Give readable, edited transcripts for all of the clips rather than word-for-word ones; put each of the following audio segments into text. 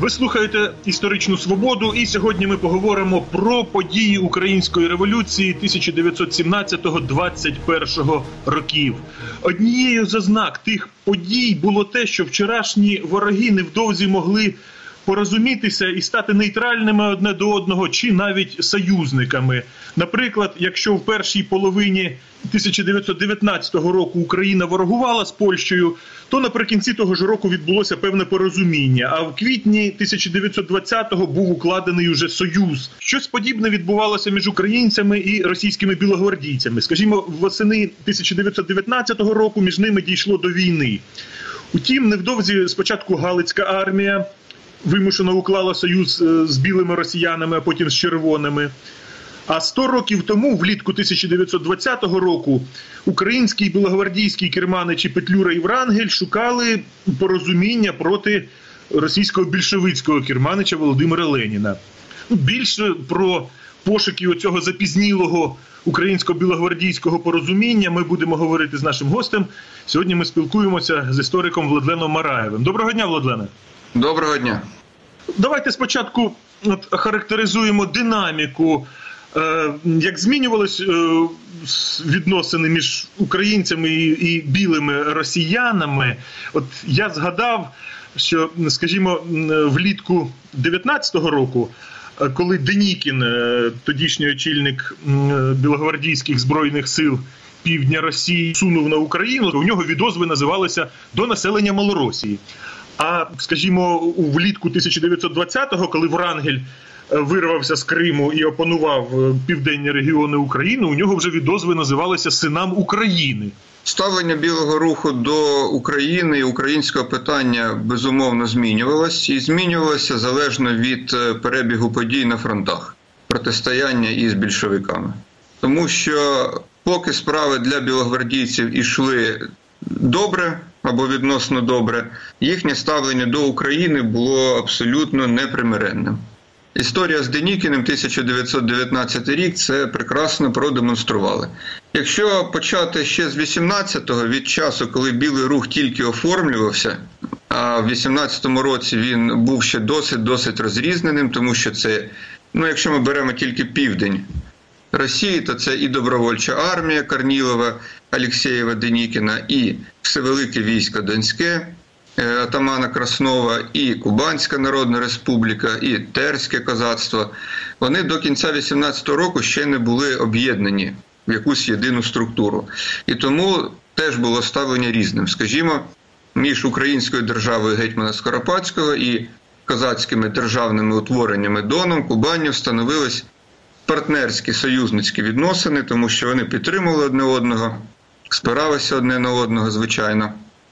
Ви слухаєте «Історичну свободу» і сьогодні ми поговоримо про події Української революції 1917-21 років. Однією з ознак тих подій було те, що вчорашні вороги невдовзі могли порозумітися і стати нейтральними одне до одного чи навіть союзниками. Наприклад, якщо в першій половині 1919 року Україна ворогувала з Польщею, то наприкінці того ж року відбулося певне порозуміння, а в квітні 1920-го був укладений уже союз. Щось подібне відбувалося між українцями і російськими білогвардійцями. Скажімо, восени 1919 року між ними дійшло до війни. Утім, невдовзі спочатку Галицька армія вимушено уклала союз з білими росіянами, а потім з червоними. А 100 років тому, влітку 1920 року, українські і білогвардійські керманичі Петлюра і Врангель шукали порозуміння проти російського більшовицького керманича Володимира Леніна. Більше про пошуки оцього запізнілого українсько-білогвардійського порозуміння ми будемо говорити з нашим гостем. Сьогодні ми спілкуємося з істориком Владленом Мараєвим. Доброго дня, Владлене. Доброго дня. Давайте спочатку характеризуємо динаміку, як змінювалися відносини між українцями і білими росіянами. От я згадав, що, скажімо, влітку 19-го року, коли Денікін, тодішній очільник білогвардійських збройних сил півдня Росії, сунув на Україну, то у нього відозви називалися «До населення Малоросії». А, скажімо, влітку 1920-го, коли Врангель вирвався з Криму і опанував південні регіони України, у нього вже відозви називалися «Синам України». Ставлення Білого Руху до України і українського питання, безумовно, змінювалося. І змінювалося залежно від перебігу подій на фронтах, протистояння із більшовиками. Тому що поки справи для білогвардійців ішли добре або відносно добре, їхнє ставлення до України було абсолютно непримиренним. Історія з Денікіним 1919 рік це прекрасно продемонстрували. Якщо почати ще з 18-го, від часу, коли Білий Рух тільки оформлювався, а в 18-му році він був ще досить розрізненим, тому що це, якщо ми беремо тільки південь Росії, то це і добровольча армія Корнілова, Алєксєєва, Денікіна, і Всевелике військо Донське атамана Краснова, і Кубанська Народна Республіка, і Терське козацтво. Вони до кінця 18-го року ще не були об'єднані в якусь єдину структуру. І тому теж було ставлення різним. Скажімо, між українською державою гетьмана Скоропадського і козацькими державними утвореннями Доном, Кубанню встановились партнерські союзницькі відносини, тому що вони підтримували одне одного, спиралися одне на одного, звичайно.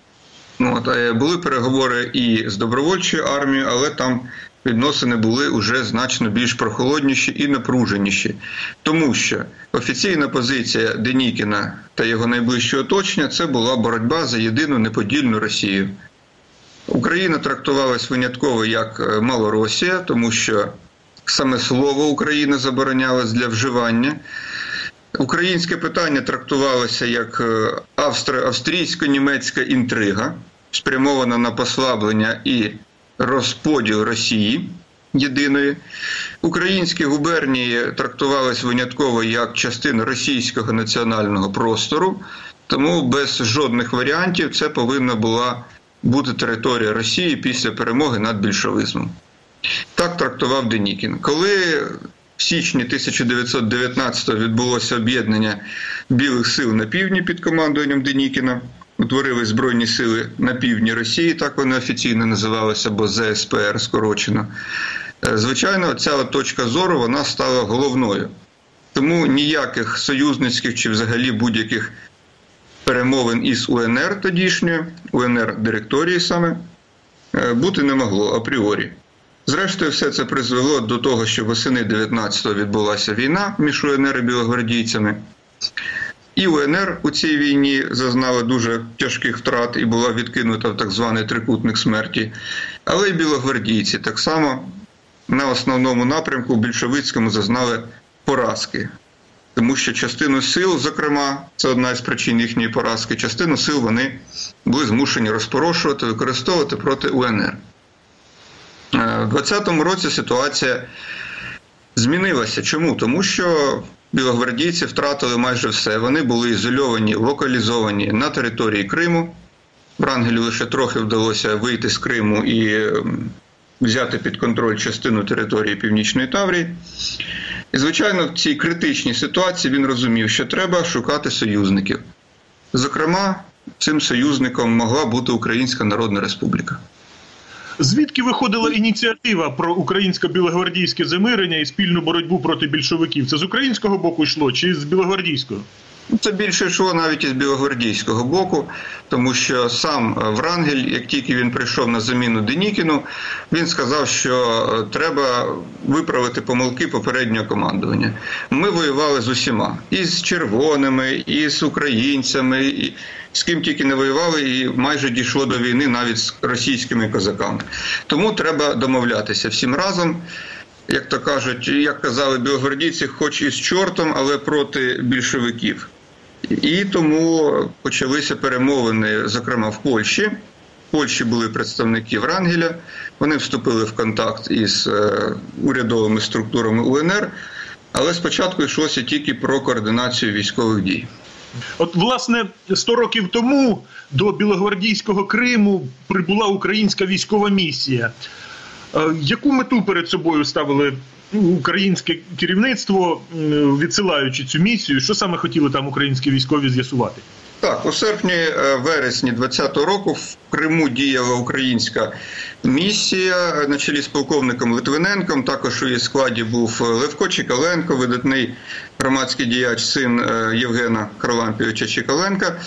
Були переговори і з добровольчою армією, але там відносини були вже значно більш прохолодніші і напруженіші. Тому що офіційна позиція Денікіна та його найближчого оточення – це була боротьба за єдину неподільну Росію. Україна трактувалась винятково як Малоросія, тому що саме слово «Україна» заборонялось для вживання. Українське питання трактувалося як австрійсько-німецька інтрига, спрямована на послаблення і розподіл Росії єдиної. Українські губернії трактувалися винятково як частина російського національного простору, тому без жодних варіантів це повинна була бути територія Росії після перемоги над більшовизмом. Так трактував Денікін. Коли в січні 1919-го відбулося об'єднання білих сил на півдні під командуванням Денікіна, утворили Збройні сили на півдні Росії, так вони офіційно називалися, або ЗСПР скорочено. Звичайно, ця точка зору, вона стала головною. Тому ніяких союзницьких чи взагалі будь-яких перемовин із УНР тодішньої, УНР-директорії саме, бути не могло апріорі. Зрештою, все це призвело до того, що восени 19-го відбулася війна між УНР і білогвардійцями. І УНР у цій війні зазнала дуже тяжких втрат і була відкинута в так званий трикутник смерті. Але й білогвардійці так само на основному напрямку більшовицькому зазнали поразки. Тому що частину сил, зокрема, це одна із причин їхньої поразки, частину сил вони були змушені розпорошувати, використовувати проти УНР. У 2020 році ситуація змінилася. Чому? Тому що білогвардійці втратили майже все. Вони були ізольовані, локалізовані на території Криму. Врангелю лише трохи вдалося вийти з Криму і взяти під контроль частину території Північної Таврії. І, звичайно, в цій критичній ситуації він розумів, що треба шукати союзників. Зокрема, цим союзником могла бути Українська Народна Республіка. Звідки виходила ініціатива про українсько-білогвардійське замирення і спільну боротьбу проти більшовиків? Це з українського боку йшло чи з білогвардійського? Це більше йшло навіть із білогвардійського боку, тому що сам Врангель, як тільки він прийшов на заміну Денікіну, він сказав, що треба виправити помилки попереднього командування. Ми воювали з усіма. І з червоними, і з українцями, і з ким тільки не воювали, і майже дійшло до війни навіть з російськими козаками. Тому треба домовлятися всім разом. Як то кажуть, як казали білогвардійці, хоч і з чортом, але проти більшовиків. І тому почалися перемовини, зокрема, в Польщі. В Польщі були представники Врангеля, вони вступили в контакт із урядовими структурами УНР, але спочатку йшлося тільки про координацію військових дій. От, власне, 100 років тому до білогвардійського Криму прибула українська військова місія. Яку мету перед собою ставили українське керівництво, відсилаючи цю місію? Що саме хотіли там українські військові з'ясувати? Так, у серпні-вересні 2020 року в Криму діяла українська місія на чолі з полковником Литвиненком. Також у її складі був Левко Чекаленко, видатний громадський діяч, син Євгена Харлампійовича Чекаленка.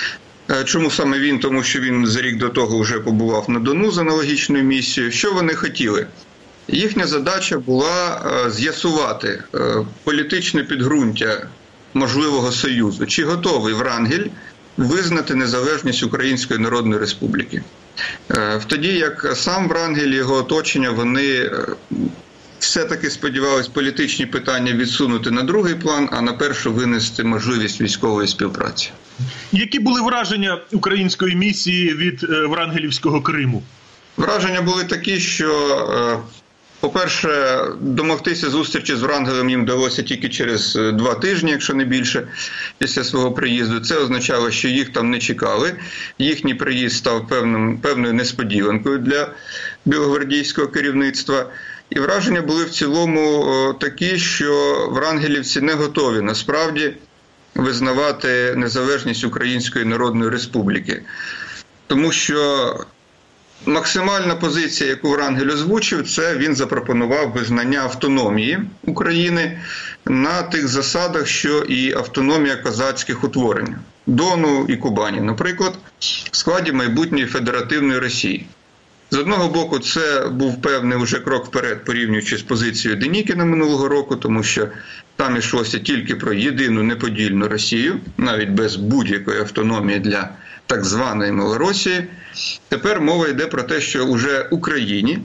Чому саме він? Тому що він за рік до того вже побував на Дону з аналогічною місією. Що вони хотіли? Їхня задача була з'ясувати політичне підґрунтя можливого союзу. Чи готовий Врангель визнати незалежність Української Народної Республіки? Тоді як сам Врангель і його оточення, вони все-таки сподівались політичні питання відсунути на другий план, а на першу винести можливість військової співпраці. Які були враження української місії від Врангелівського Криму? Враження були такі, що, по-перше, домогтися зустрічі з Врангелем їм вдалося тільки через 2 тижні, якщо не більше, після свого приїзду. Це означало, що їх там не чекали. Їхній приїзд став певною несподіванкою для білогвардійського керівництва. І враження були в цілому такі, що врангелівці не готові насправді визнавати незалежність Української Народної Республіки. Тому що максимальна позиція, яку Врангель озвучив, це він запропонував визнання автономії України на тих засадах, що і автономія козацьких утворень – Дону і Кубані, наприклад, в складі майбутньої федеративної Росії. З одного боку, це був певний уже крок вперед, порівнюючи з позицією Денікіна минулого року, тому що там йшлося тільки про єдину неподільну Росію, навіть без будь-якої автономії для так званої Малоросії. Тепер мова йде про те, що уже Україні,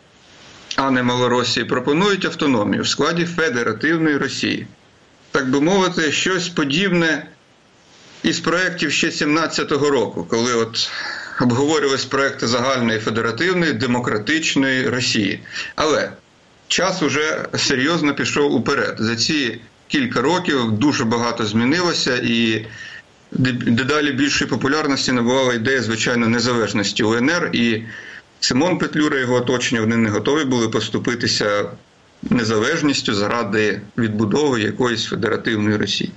а не Малоросії, пропонують автономію в складі федеративної Росії. Так би мовити, щось подібне із проєктів ще 17-го року, коли обговорювались проекти загальної федеративної демократичної Росії. Але час уже серйозно пішов уперед. За ці кілька років дуже багато змінилося, і дедалі більшої популярності набувала ідея, звичайно, незалежності УНР, і Симон Петлюра і його оточення, вони не готові були поступитися незалежністю заради відбудови якоїсь федеративної Росії.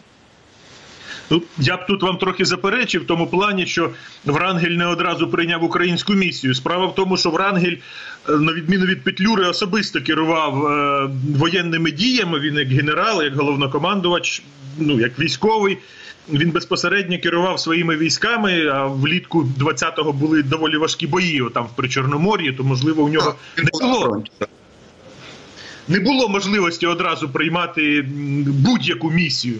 Я б тут вам трохи заперечив в тому плані, що Врангель не одразу прийняв українську місію. Справа в тому, що Врангель, на відміну від Петлюри, особисто керував воєнними діями. Він як генерал, як головнокомандувач, як військовий. Він безпосередньо керував своїми військами, а влітку 20-го були доволі важкі бої там в Причорномор'ї, то, можливо, у нього не було можливості одразу приймати будь-яку місію.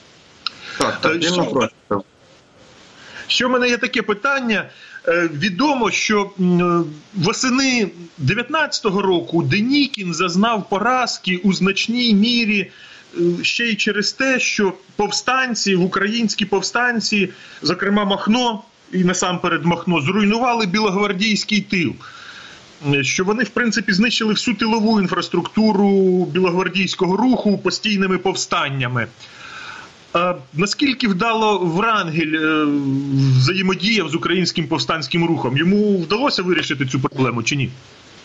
Що в мене є таке питання. Відомо, що восени 19-го року Денікін зазнав поразки у значній мірі ще й через те, що повстанці, українські повстанці, зокрема Махно, і насамперед Махно, зруйнували білогвардійський тил. що вони, в принципі, знищили всю тилову інфраструктуру білогвардійського руху постійними повстаннями. Наскільки вдало Врангель взаємодіяв з українським повстанським рухом? Йому вдалося вирішити цю проблему чи ні?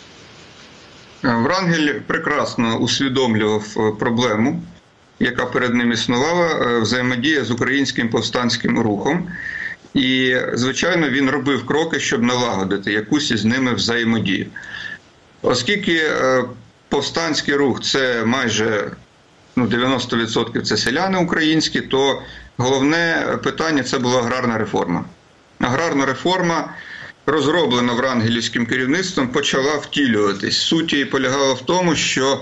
Врангель прекрасно усвідомлював проблему, яка перед ним існувала, взаємодія з українським повстанським рухом. І, звичайно, він робив кроки, щоб налагодити якусь із ними взаємодію. Оскільки повстанський рух – це майже 90% це селяни українські, то головне питання – це була аграрна реформа. Аграрна реформа, розроблена врангелівським керівництвом, почала втілюватись. Суть її полягала в тому, що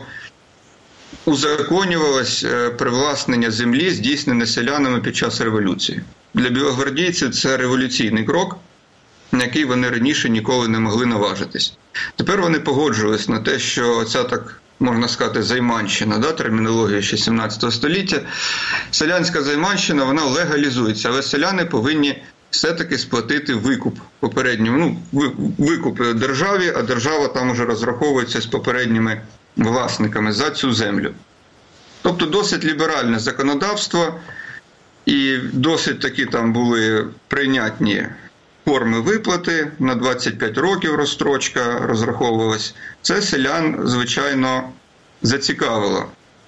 узаконювалось привласнення землі, здійснене селянами під час революції. Для білогвардійців це революційний крок, на який вони раніше ніколи не могли наважитись. Тепер вони погоджувались на те, що ця, так можна сказати, займанщина, термінологія ще 17 століття, селянська займанщина, вона легалізується, але селяни повинні все-таки сплатити викуп попередньому, викуп державі, а держава там уже розраховується з попередніми власниками за цю землю. Тобто досить ліберальне законодавство, і досить таки там були прийнятні форми виплати, на 25 років розстрочка розраховувалась. Це селян, звичайно, зацікавило.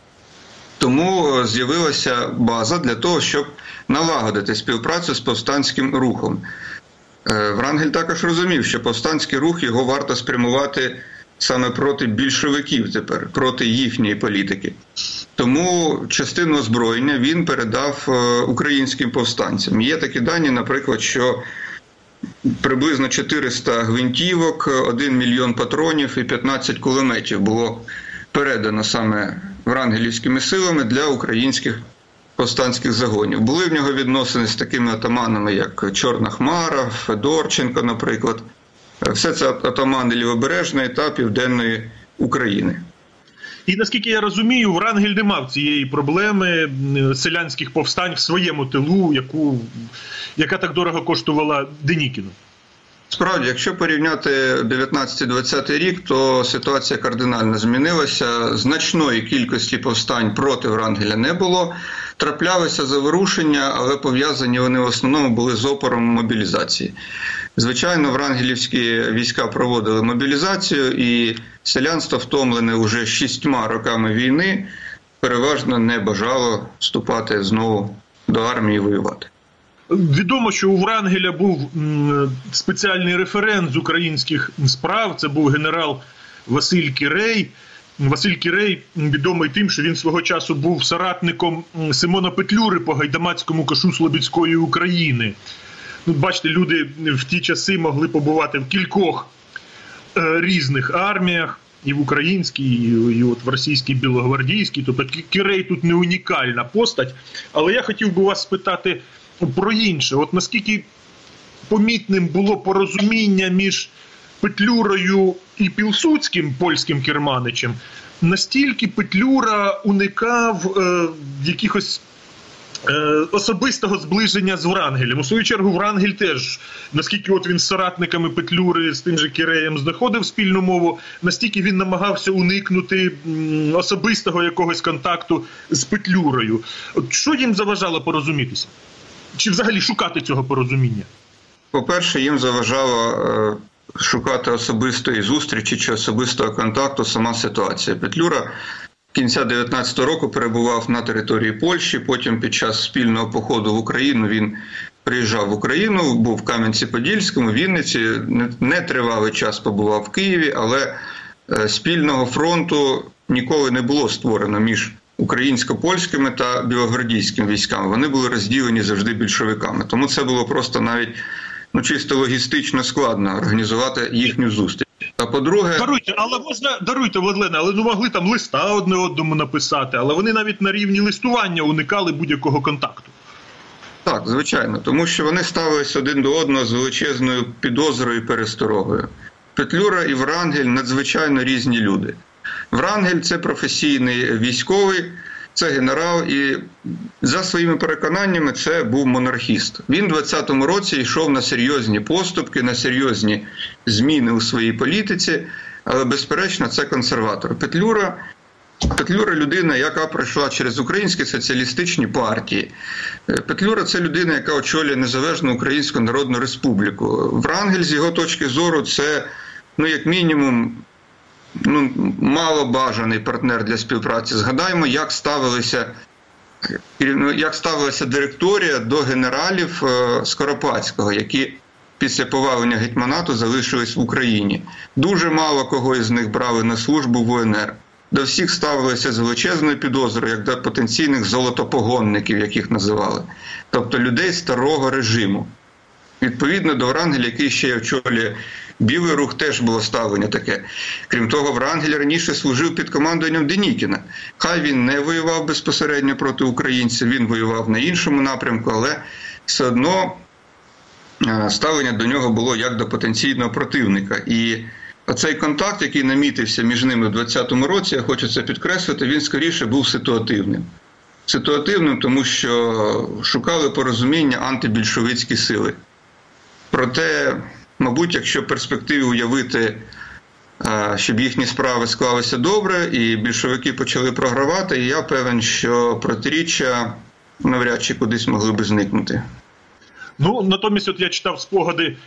Тому з'явилася база для того, щоб налагодити співпрацю з повстанським рухом. Врангель також розумів, що повстанський рух його варто спрямувати саме проти більшовиків тепер, проти їхньої політики. Тому частину озброєння він передав українським повстанцям. Є такі дані, наприклад, що приблизно 400 гвинтівок, 1 мільйон патронів і 15 кулеметів було передано саме врангелівськими силами для українських повстанських загонів. Були в нього відносини з такими атаманами, як Чорна Хмара, Федорченко, наприклад. Все це атамани Лівобережної та Південної України. І, наскільки я розумію, Врангель не мав цієї проблеми селянських повстань в своєму тилу, яка так дорого коштувала Денікіну. Справді, якщо порівняти 19-20 рік, то ситуація кардинально змінилася. Значної кількості повстань проти Врангеля не було. Траплялися заворушення, але пов'язані вони в основному були з опором мобілізації. Звичайно, врангелівські війська проводили мобілізацію, і селянство, втомлене уже 6 роками війни, переважно не бажало вступати знову до армії і воювати. Відомо, що у Врангеля був спеціальний референт з українських справ, це був генерал Василь Кірей. Василь Кірей відомий тим, що він свого часу був соратником Симона Петлюри по гайдамацькому кошу Слобідської України. Бачите, люди в ті часи могли побувати в кількох різних арміях, і в українській, і от в російській білогвардійській. Тобто Кірей тут не унікальна постать. Але я хотів би вас спитати про інше. От наскільки помітним було порозуміння між Петлюрою і Пілсудським, польським керманичем, настільки Петлюра уникав якихось особистого зближення з Врангелем. У свою чергу Врангель теж, наскільки от він з соратниками Петлюри, з тим же Кіреєм знаходив спільну мову, настільки він намагався уникнути особистого якогось контакту з Петлюрою. От що їм заважало порозумітися? Чи взагалі шукати цього порозуміння? По-перше, їм заважало шукати особистої зустрічі чи особистого контакту сама ситуація. Петлюра кінця 19-го року перебував на території Польщі, потім під час спільного походу в Україну він приїжджав в Україну, був в Кам'янці-Подільському, Вінниці, нетривалий час побував в Києві, але спільного фронту ніколи не було створено між українсько-польськими та білогвардійськими військами. Вони були розділені завжди більшовиками. Тому це було просто навіть чисто логістично складно організувати їхню зустріч. А по-друге... Даруйте, Владлене, але могли там листа одне одному написати, але вони навіть на рівні листування уникали будь-якого контакту. Так, звичайно, тому що вони ставились один до одного з величезною підозрою і пересторогою. Петлюра і Врангель надзвичайно різні люди. Врангель – це професійний військовий, це генерал, і за своїми переконаннями це був монархіст. Він в 20-му році йшов на серйозні поступки, на серйозні зміни у своїй політиці, але, безперечно, це консерватор. Петлюра – людина, яка пройшла через українські соціалістичні партії. Петлюра – це людина, яка очолює Незалежну Українську Народну Республіку. Врангель, з його точки зору, це, як мінімум, мало бажаний партнер для співпраці. Згадаємо, як ставилася директорія до генералів Скоропадського, які після повалення гетьманату залишились в Україні. Дуже мало кого із них брали на службу в УНР. До всіх ставилися з величезною підозрою, як до потенційних золотопогонників, яких називали. Тобто людей старого режиму. Відповідно до Врангеля, який ще очолює Білий Рух, теж було ставлення таке. Крім того, Врангель раніше служив під командуванням Денікіна. Хай він не воював безпосередньо проти українців, він воював на іншому напрямку, але все одно ставлення до нього було як до потенційного противника. І оцей контакт, який намітився між ними в 20-му році, я хочу це підкреслити, він скоріше був ситуативним. Ситуативним, тому що шукали порозуміння антибільшовицькі сили. Проте, мабуть, якщо в перспективі уявити, щоб їхні справи склалися добре і більшовики почали програвати, я певен, що протиріччя навряд чи кудись могли би зникнути. Натомість я читав спогади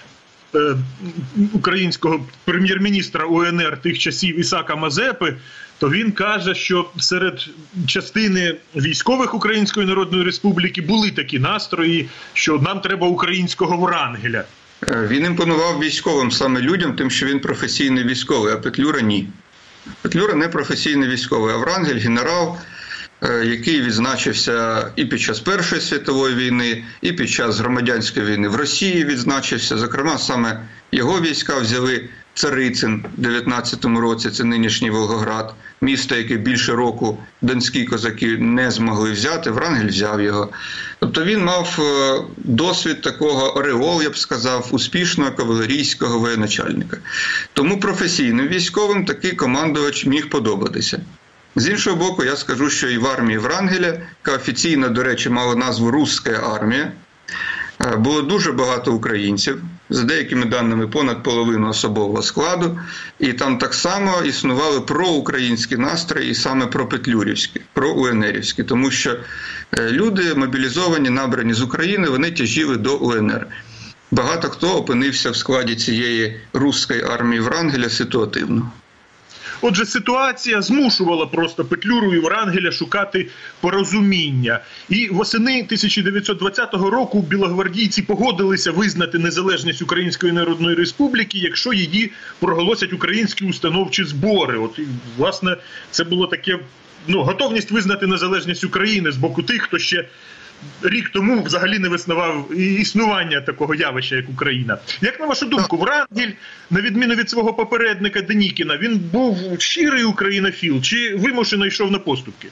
українського прем'єр-міністра УНР тих часів Ісака Мазепи, то він каже, що серед частини військових Української Народної Республіки були такі настрої, що нам треба українського Врангеля. Він імпонував військовим саме людям, тим, що він професійний військовий, а Петлюра – ні. Петлюра не професійний військовий, а Врангель – генерал, який відзначився і під час Першої світової війни, і під час громадянської війни в Росії відзначився. Зокрема, саме його війська взяли Царицин в 19-му році, це нинішній Волгоград, місто, яке більше року донські козаки не змогли взяти, Врангель взяв його. Тобто він мав досвід такого ореол, я б сказав, успішного кавалерійського воєначальника. Тому професійним військовим такий командувач міг подобатися. З іншого боку, я скажу, що і в армії Врангеля, яка офіційно, до речі, мала назву «Русська армія», було дуже багато українців, за деякими даними понад половину особового складу, і там так само існували проукраїнські настрої, і саме пропетлюрівські, проуенерівські, тому що люди мобілізовані, набрані з України, вони тяжіли до УНР. Багато хто опинився в складі цієї «Русської армії» Врангеля ситуативно. Отже, ситуація змушувала просто Петлюру і Врангеля шукати порозуміння. І восени 1920 року білогвардійці погодилися визнати незалежність Української Народної Республіки, якщо її проголосять українські установчі збори. От, і, власне, це було таке, готовність визнати незалежність України з боку тих, хто ще рік тому взагалі не визнавав існування такого явища, як Україна. Як на вашу думку, Врангель, на відміну від свого попередника Денікіна, він був щирий українофіл чи вимушено йшов на поступки?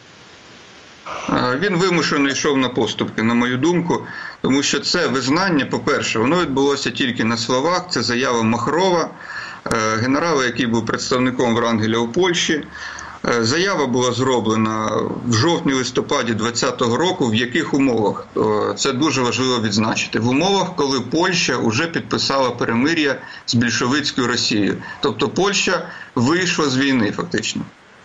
Він вимушено йшов на поступки, на мою думку, тому що це визнання, по-перше, воно відбулося тільки на словах, це заява Махрова, генерала, який був представником Врангеля у Польщі. Заява була зроблена в жовтні-листопаді 2020 року. В яких умовах? Це дуже важливо відзначити. В умовах, коли Польща вже підписала перемир'я з більшовицькою Росією. Тобто Польща вийшла з війни фактично.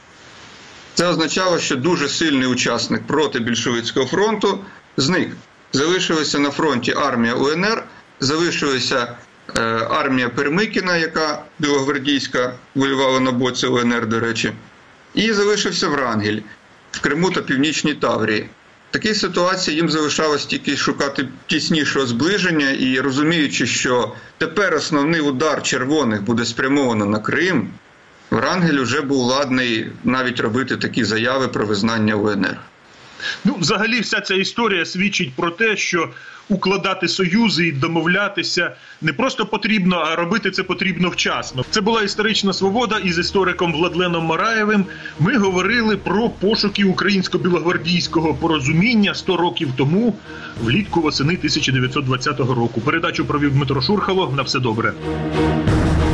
Це означало, що дуже сильний учасник проти більшовицького фронту зник. Залишилася на фронті армія УНР, залишилася армія Перемикіна, яка білогвардійська воювала на боці УНР, до речі. І залишився Врангель в Криму та Північній Таврії. В такій ситуації їм залишалось тільки шукати тіснішого зближення і розуміючи, що тепер основний удар червоних буде спрямовано на Крим, Врангель вже був ладний навіть робити такі заяви про визнання УНР. Взагалі вся ця історія свідчить про те, що укладати союзи і домовлятися не просто потрібно, а робити це потрібно вчасно. Це була «Історична свобода» із істориком Владленом Мараєвим. Ми говорили про пошуки українсько-білогвардійського порозуміння 100 років тому, влітку восени 1920 року. Передачу провів Дмитро Шурхало. На все добре.